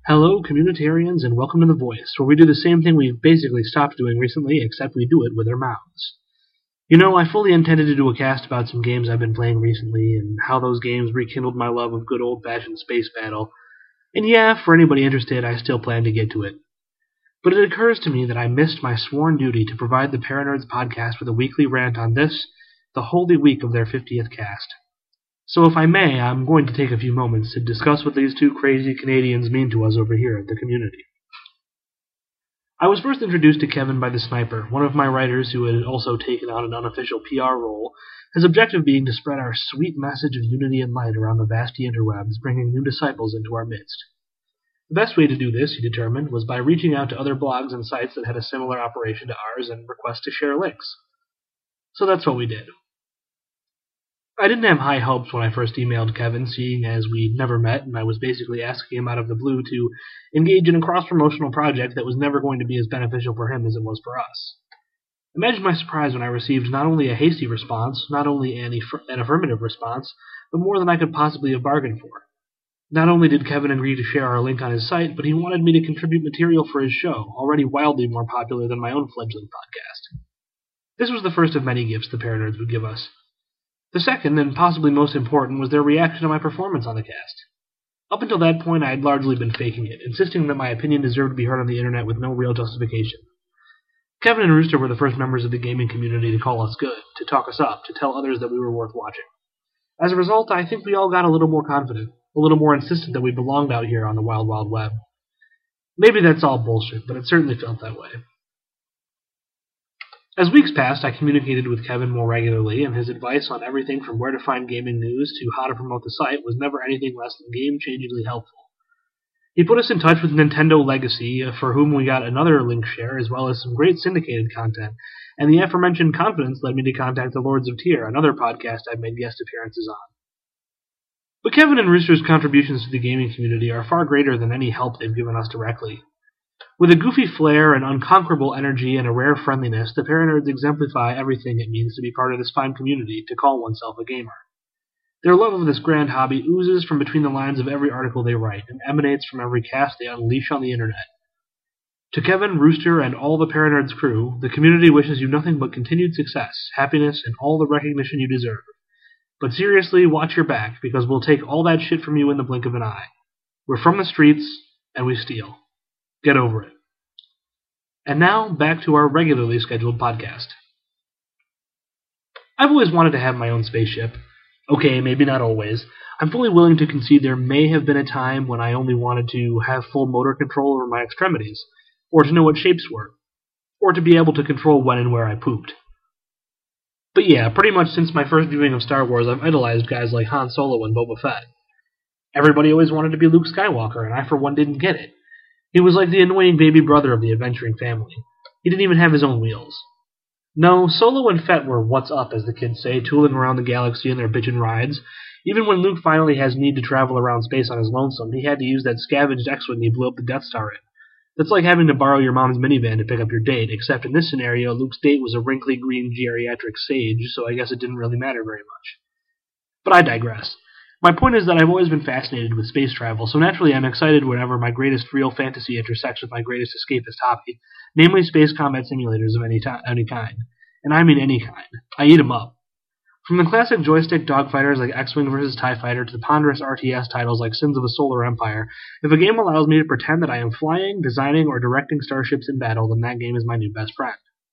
Hello, communitarians, and welcome to The Voice, where we do the same thing we've basically stopped doing recently, except we do it with our mouths. You know, I fully intended to do a cast about some games I've been playing recently, and how those games rekindled my love of good old-fashioned space battle. And yeah, for anybody interested, I still plan to get to it. But it occurs to me that I missed my sworn duty to provide the Paranerds podcast with a weekly rant on this, the holy week of their 50th cast. So if I may, I'm going to take a few moments to discuss what these two crazy Canadians mean to us over here at the community. I was first introduced to Kevin by the Sniper, one of my writers who had also taken on an unofficial PR role, his objective being to spread our sweet message of unity and light around the vasty interwebs, bringing new disciples into our midst. The best way to do this, he determined, was by reaching out to other blogs and sites that had a similar operation to ours and request to share links. So that's what we did. I didn't have high hopes when I first emailed Kevin, seeing as we'd never met and I was basically asking him out of the blue to engage in a cross-promotional project that was never going to be as beneficial for him as it was for us. Imagine my surprise when I received not only a hasty response, not only an affirmative response, but more than I could possibly have bargained for. Not only did Kevin agree to share our link on his site, but he wanted me to contribute material for his show, already wildly more popular than my own fledgling podcast. This was the first of many gifts the Paranerds would give us. The second, and possibly most important, was their reaction to my performance on the cast. Up until that point, I had largely been faking it, insisting that my opinion deserved to be heard on the internet with no real justification. Kevin and Rooster were the first members of the gaming community to call us good, to talk us up, to tell others that we were worth watching. As a result, I think we all got a little more confident, a little more insistent that we belonged out here on the wild, wild web. Maybe that's all bullshit, but it certainly felt that way. As weeks passed, I communicated with Kevin more regularly, and his advice on everything from where to find gaming news to how to promote the site was never anything less than game-changingly helpful. He put us in touch with Nintendo Legacy, for whom we got another link share, as well as some great syndicated content, and the aforementioned confidence led me to contact the Lords of Tyr, another podcast I've made guest appearances on. But Kevin and Rooster's contributions to the gaming community are far greater than any help they've given us directly. With a goofy flair and unconquerable energy and a rare friendliness, the Paranerds exemplify everything it means to be part of this fine community, to call oneself a gamer. Their love of this grand hobby oozes from between the lines of every article they write, and emanates from every cast they unleash on the internet. To Kevin, Rooster, and all the Paranerds crew, the community wishes you nothing but continued success, happiness, and all the recognition you deserve. But seriously, watch your back, because we'll take all that shit from you in the blink of an eye. We're from the streets, and we steal. Get over it. And now, back to our regularly scheduled podcast. I've always wanted to have my own spaceship. Okay, maybe not always. I'm fully willing to concede there may have been a time when I only wanted to have full motor control over my extremities, or to know what shapes were, or to be able to control when and where I pooped. But yeah, pretty much since my first viewing of Star Wars, I've idolized guys like Han Solo and Boba Fett. Everybody always wanted to be Luke Skywalker, and I for one didn't get it. He was like the annoying baby brother of the adventuring family. He didn't even have his own wheels. No, Solo and Fett were what's up, as the kids say, tooling around the galaxy in their bitchin' rides. Even when Luke finally has need to travel around space on his lonesome, he had to use that scavenged X-Wing he blew up the Death Star in. That's like having to borrow your mom's minivan to pick up your date, except in this scenario, Luke's date was a wrinkly green geriatric sage, so I guess it didn't really matter very much. But I digress. My point is that I've always been fascinated with space travel, so naturally I'm excited whenever my greatest real fantasy intersects with my greatest escapist hobby, namely space combat simulators of any kind. And I mean any kind. I eat 'em up. From the classic joystick dogfighters like X-Wing vs. TIE Fighter to the ponderous RTS titles like Sins of a Solar Empire, if a game allows me to pretend that I am flying, designing, or directing starships in battle, then that game is my new best friend.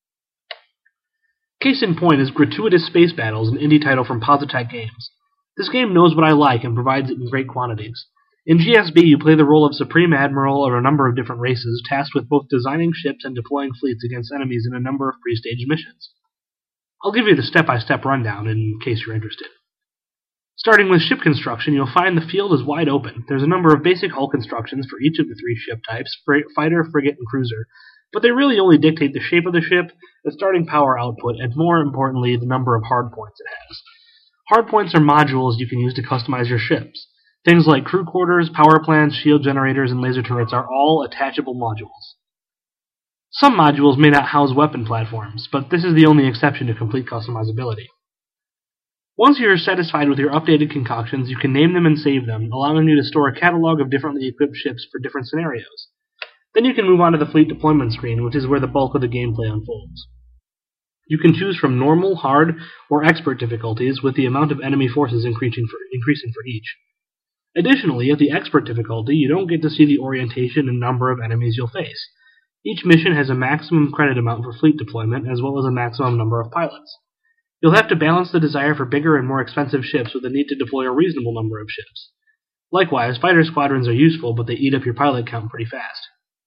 Case in point is Gratuitous Space Battles, an indie title from Positech Games. This game knows what I like and provides it in great quantities. In GSB, you play the role of Supreme Admiral of a number of different races, tasked with both designing ships and deploying fleets against enemies in a number of pre-staged missions. I'll give you the step-by-step rundown in case you're interested. Starting with ship construction, you'll find the field is wide open. There's a number of basic hull constructions for each of the three ship types, fighter, frigate, and cruiser, but they really only dictate the shape of the ship, the starting power output, and more importantly, the number of hardpoints it has. Hardpoints are modules you can use to customize your ships. Things like crew quarters, power plants, shield generators, and laser turrets are all attachable modules. Some modules may not house weapon platforms, but this is the only exception to complete customizability. Once you're satisfied with your updated concoctions, you can name them and save them, allowing you to store a catalog of differently equipped ships for different scenarios. Then you can move on to the fleet deployment screen, which is where the bulk of the gameplay unfolds. You can choose from normal, hard, or expert difficulties, with the amount of enemy forces increasing for each. Additionally, at the expert difficulty, you don't get to see the orientation and number of enemies you'll face. Each mission has a maximum credit amount for fleet deployment, as well as a maximum number of pilots. You'll have to balance the desire for bigger and more expensive ships with the need to deploy a reasonable number of ships. Likewise, fighter squadrons are useful, but they eat up your pilot count pretty fast.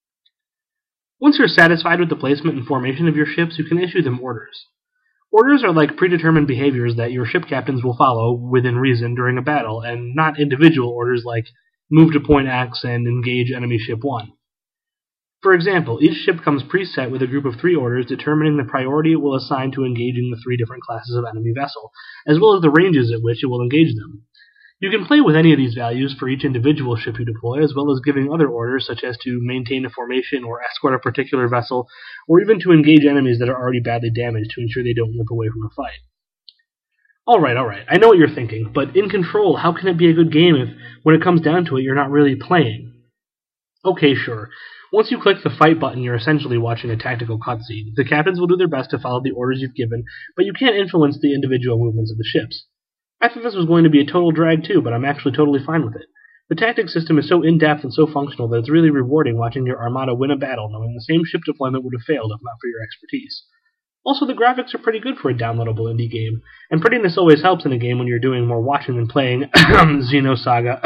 Once you're satisfied with the placement and formation of your ships, you can issue them orders. Orders are like predetermined behaviors that your ship captains will follow within reason during a battle, and not individual orders like move to point X and engage enemy ship 1. For example, each ship comes preset with a group of 3 orders determining the priority it will assign to engaging the 3 different classes of enemy vessel, as well as the ranges at which it will engage them. You can play with any of these values for each individual ship you deploy, as well as giving other orders such as to maintain a formation or escort a particular vessel, or even to engage enemies that are already badly damaged to ensure they don't limp away from a fight. Alright, I know what you're thinking, but in Control, how can it be a good game if, when it comes down to it, you're not really playing? Okay, sure. Once you click the fight button, you're essentially watching a tactical cutscene. The captains will do their best to follow the orders you've given, but you can't influence the individual movements of the ships. I thought this was going to be a total drag too, but I'm actually totally fine with it. The tactics system is so in-depth and so functional that it's really rewarding watching your armada win a battle knowing the same ship deployment would have failed if not for your expertise. Also, the graphics are pretty good for a downloadable indie game, and prettiness always helps in a game when you're doing more watching than playing Xenosaga.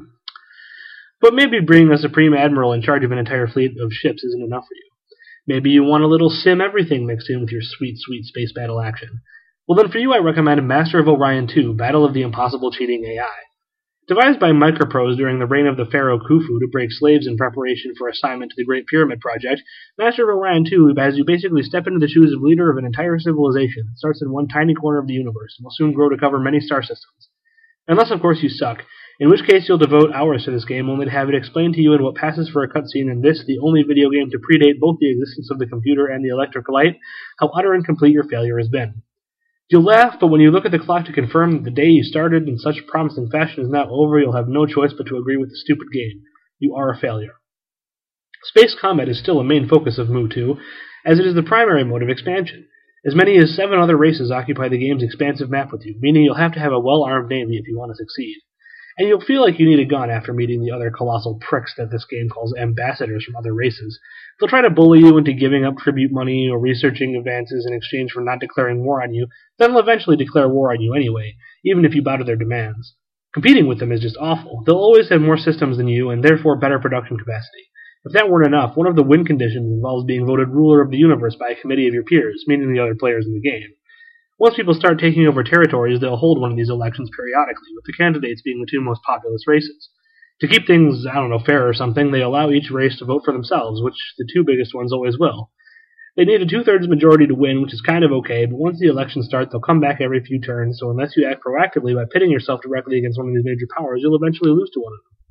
But maybe being a Supreme Admiral in charge of an entire fleet of ships isn't enough for you. Maybe you want a little sim everything mixed in with your sweet space battle action. Well then for you I recommend Master of Orion 2, Battle of the Impossible Cheating AI. Devised by Microprose during the reign of the pharaoh Khufu to break slaves in preparation for assignment to the Great Pyramid Project, Master of Orion 2 has you basically step into the shoes of leader of an entire civilization that starts in one tiny corner of the universe and will soon grow to cover many star systems. Unless of course you suck, in which case you'll devote hours to this game only to have it explained to you in what passes for a cutscene in this, the only video game to predate both the existence of the computer and the electric light, how utter and complete your failure has been. You'll laugh, but when you look at the clock to confirm that the day you started in such promising fashion is now over, you'll have no choice but to agree with the stupid game. You are a failure. Space combat is still a main focus of Mu 2, as it is the primary mode of expansion. As many as 7 other races occupy the game's expansive map with you, meaning you'll have to have a well-armed navy if you want to succeed. And you'll feel like you need a gun after meeting the other colossal pricks that this game calls ambassadors from other races. They'll try to bully you into giving up tribute money or researching advances in exchange for not declaring war on you, then they'll eventually declare war on you anyway, even if you bow to their demands. Competing with them is just awful. They'll always have more systems than you, and therefore better production capacity. If that weren't enough, one of the win conditions involves being voted ruler of the universe by a committee of your peers, meaning the other players in the game. Once people start taking over territories, they'll hold one of these elections periodically, with the candidates being the 2 most populous races. To keep things, fair or something, they allow each race to vote for themselves, which the 2 biggest ones always will. They need a 2/3 majority to win, which is kind of okay, but once the elections start, they'll come back every few turns, so unless you act proactively by pitting yourself directly against one of these major powers, you'll eventually lose to one of them.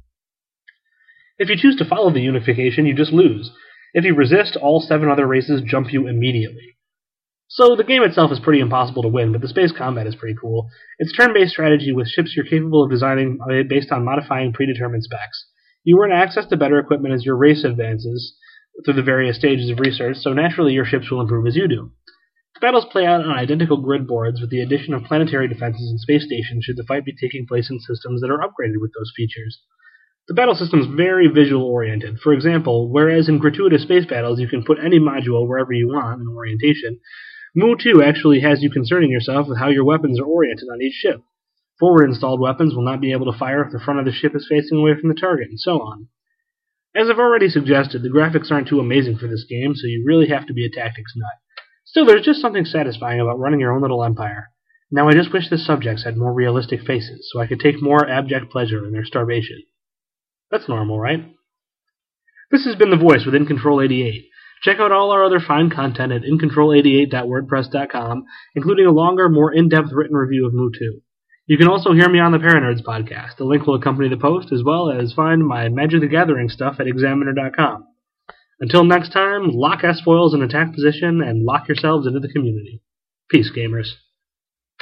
If you choose to follow the unification, you just lose. If you resist, all 7 other races jump you immediately. So the game itself is pretty impossible to win, but the space combat is pretty cool. It's turn-based strategy with ships you're capable of designing based on modifying predetermined specs. You earn access to better equipment as your race advances through the various stages of research, so naturally your ships will improve as you do. The battles play out on identical grid boards with the addition of planetary defenses and space stations should the fight be taking place in systems that are upgraded with those features. The battle system is very visual-oriented. For example, whereas in gratuitous space battles you can put any module wherever you want in orientation, Mu 2 actually has you concerning yourself with how your weapons are oriented on each ship. Forward-installed weapons will not be able to fire if the front of the ship is facing away from the target, and so on. As I've already suggested, the graphics aren't too amazing for this game, so you really have to be a tactics nut. Still, there's just something satisfying about running your own little empire. Now I just wish the subjects had more realistic faces, so I could take more abject pleasure in their starvation. That's normal, right? This has been The Voice with InControl88. Check out all our other fine content at incontrol88.wordpress.com, including a longer, more in-depth written review of Mu 2. You can also hear me on the Paranerds podcast. The link will accompany the post, as well as find my Magic the Gathering stuff at examiner.com. Until next time, lock S-foils in attack position and lock yourselves into the community. Peace, gamers.